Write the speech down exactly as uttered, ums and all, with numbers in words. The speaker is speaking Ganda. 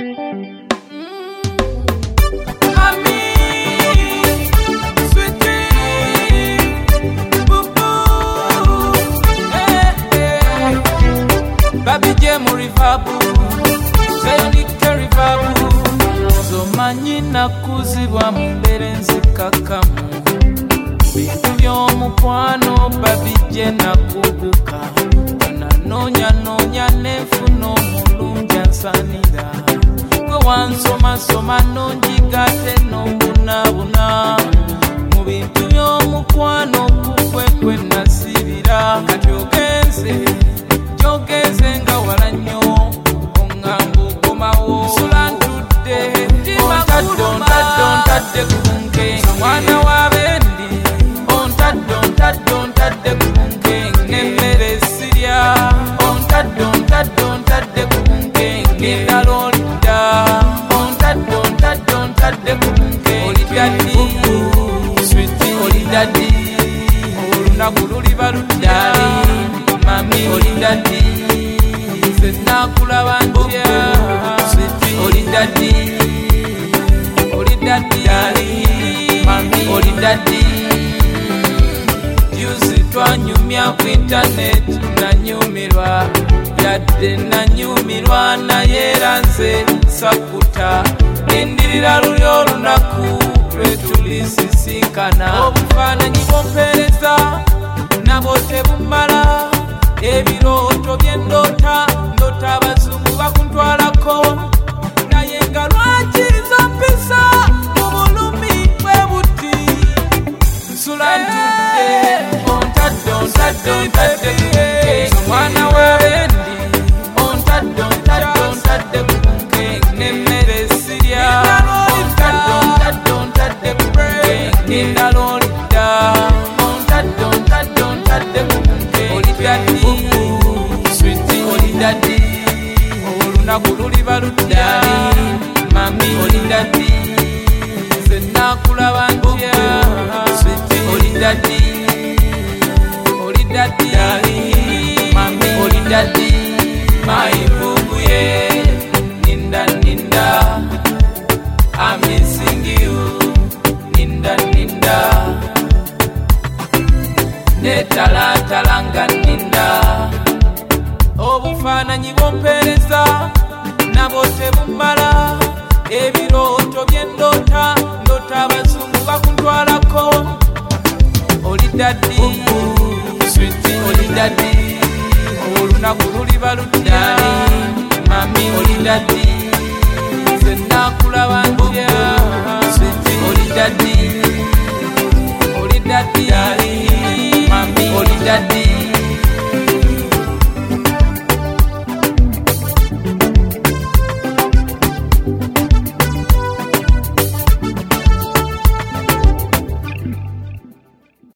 Nakuzibwa mbere nzikakamu bintu by'omukwano babijje nakuguka nanoonya noonya nefuna omulungi ansanira gwe wansomasoma nonjigate nombunaabuna mu bintu by'omukwano kukwe kwe nasibira kati ogenze gyogenze nga wala nnyo oŋŋamba okomawo sulantudde ontadde kubunkenke mwana wa bendi ontadde ontadde ontadde kubunkenke n'emmere sirya ontadde ontadde ontadde kubunkenke ddala olidda ontadde ontadde ontadde kubunkenke olidda ddi switi olidda ddi olunaku luliba ludda mami olidda ddi nze naakulaba ntya switi olidda ddi Daddy, mami, oli daddy. Juzi twanyumya ku internet nanyumirwa yadde nanyumirwa naye era nze sakuta lindirira luli olunaku lwe tulisisinkana obufaananyi bw'ompeereza nabwo tebumala ebirooto bye ndoota ndoota abazungu bakuntwalako naye nga lwaki zompisa ontadde ontadde ontadde kubunkenke mwana wa bendi ontadde ontadde ontadde kubunkenke n'emmere sirya ontadde ontadde ontadde kubunkenke ddala olidda ontadde ontadde ontadde kubunkenke olidda ddi switi olidda ddi olunaku luliba ludda mami olidda ddi nze naakulaba ntya Daddy, oli daddy, mami, oli daddy, maibubuye, ninda ninda, I'm missing you, ninda ninda, netala talanga ninda, obufaananyi bw'ompeereza nabwo tebumala, ebirooto bye ndoota ndoota abazungu bakuntwalako. Oli daddy, sweetie, oli daddy, olunaku luliba ludda mami, oli daddy, nze naakulaba ntya sweetie, oli daddy, oli daddy, mami, oli daddy.